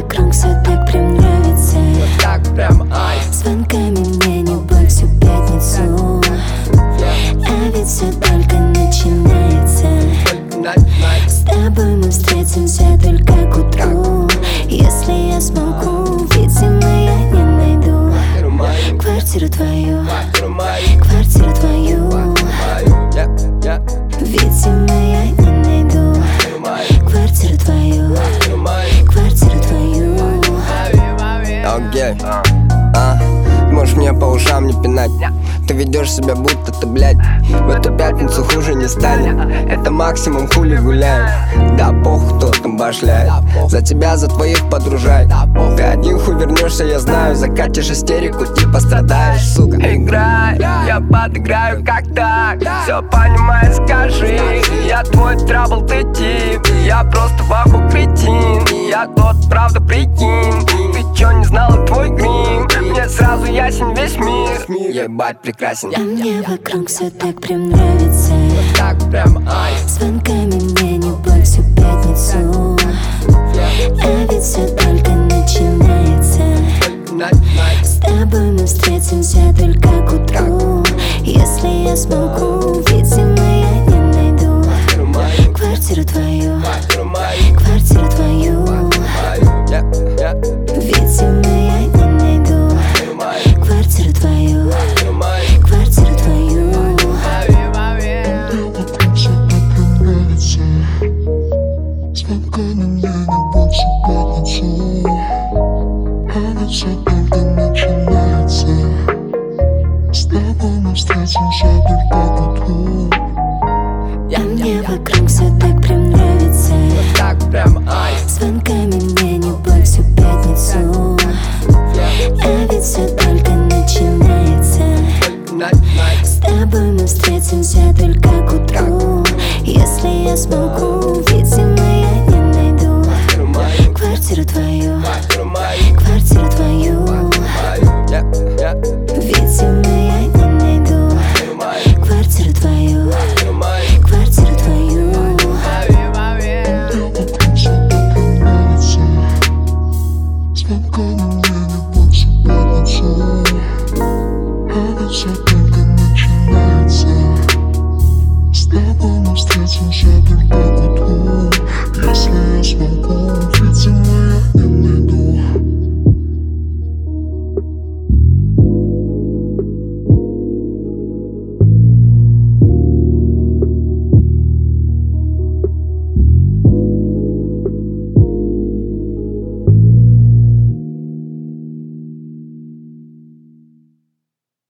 вокруг все так прям нравится. Вот так прям ай. Звонками мне не боль всю пятницу. А ведь все только начинается. С тобой мы встретимся только к утру. Если я смогу, видимо, я не найду квартиру твою, квартиру твою. Видимо, я не найду квартиру твою, квартиру твою. Окей, можешь мне по ушам не пинать. Ты ведешь себя будто ты, блядь, в эту пятницу хуже не станет. Это максимум хули гуляем. Да похуй, кто там башляет. За тебя, за твоих подружай. Ты один хуй вернешься, я знаю. Закатишь истерику, типа страдаешь, сука. Играй, я подыграю, как так. Все понимаешь, скажи. Я твой трабл, ты тип. Я просто ваху кретин. Я тот, правда, прикинь. Ты чё не знала твой грим? Мне сразу ясен весь мир. Ебать прекрасен. А мне вокруг все так прям нравится. Вот так прям ай. Звонками мне не боль всю пятницу. А ведь все только начинается. С тобой мы встретимся только к утру. Если я смогу, видимо, я не найду квартиру твою, квартиру твою. Видимо, я не найду квартиру твою, квартиру твою. Звонками мне не больше пятницу. А ведь все только начинается. С тобой мы встретимся только к утру. А мне вокруг все так прям нравится. Вот так прям ай. Звонками мне не боль всю пятницу. А ведь все только начинается. С тобой мы встретимся только к утру. Если я смогу, видимо, я не найду квартиру твою,